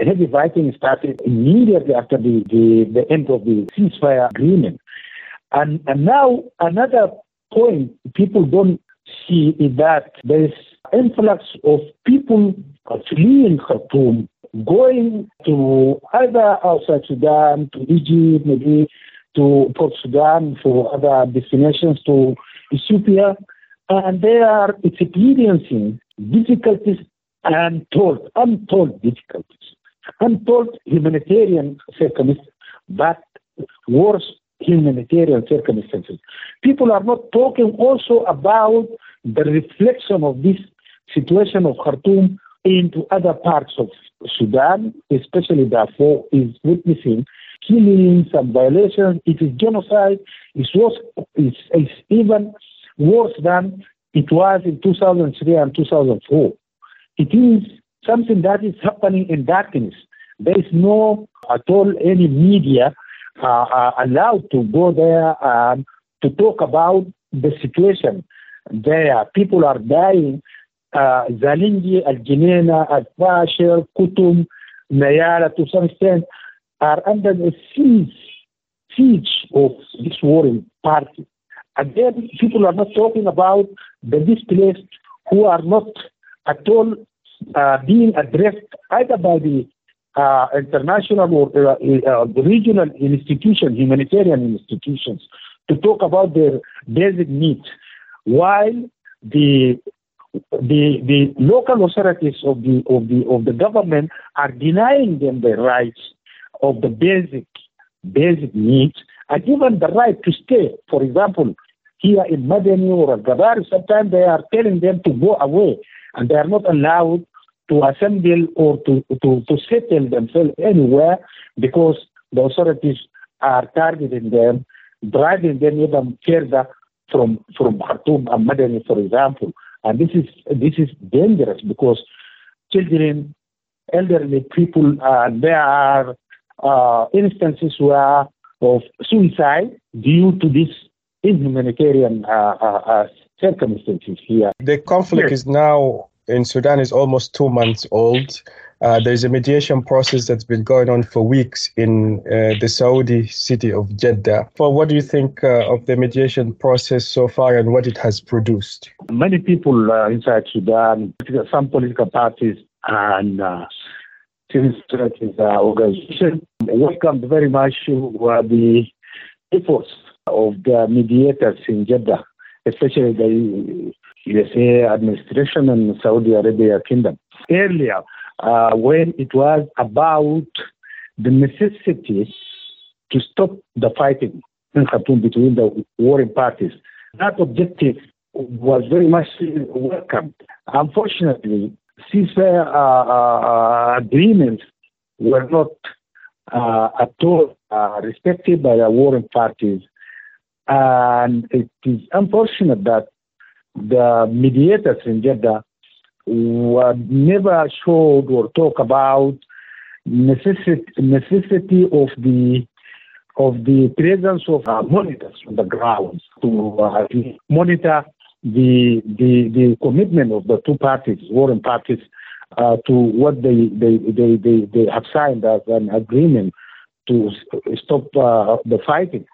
heavy fighting started immediately after the end of the ceasefire agreement. And now another point people don't see is that there is influx of people fleeing Khartoum, going to either outside Sudan, to Egypt, maybe to Port Sudan, for other destinations, to Ethiopia, and they are experiencing difficulties, untold difficulties, untold humanitarian circumstances, but worse humanitarian circumstances. People are not talking also about the reflection of this situation of Khartoum into other parts of Sudan, especially Darfur is witnessing killings and violations. It is genocide. It's even worse than it was in 2003 and 2004. It is something that is happening in darkness. There is no at all any media allowed to go there to talk about the situation there. People are dying. Zalingi, Al-Jineina, Al-Fashir, Kutum, Nayara, to some extent, are under the siege of this warring party. Again, people are not talking about the displaced who are not at all being addressed either by the international or the regional institutions, humanitarian institutions, to talk about their basic needs, while the local authorities of the government are denying them the rights of the basic needs, and even the right to stay. For example, here in Madani or Al-Gabar, sometimes they are telling them to go away, and they are not allowed to assemble or to settle themselves anywhere, because the authorities are targeting them, driving them even further from Khartoum and Madani, for example. And this is dangerous, because children, elderly people, there are instances of suicide due to this inhumanitarian circumstances here. The conflict is now in Sudan is almost 2 months old. There's a mediation process that's been going on for weeks in the Saudi city of Jeddah. What do you think of the mediation process so far and what it has produced? Many people inside Sudan, some political parties and civil society organizations welcomed very much the efforts of the mediators in Jeddah, especially the USA administration and Saudi Arabia Kingdom. Earlier, when it was about the necessity to stop the fighting in Khartoum between the warring parties, that objective was very much welcomed. Unfortunately, ceasefire agreements were not at all respected by the warring parties, and it is unfortunate that the mediators in Jeddah never showed or talk about necessity of the presence of monitors on the ground to monitor the commitment of the two parties, warring parties, to what they have signed as an agreement to stop the fighting.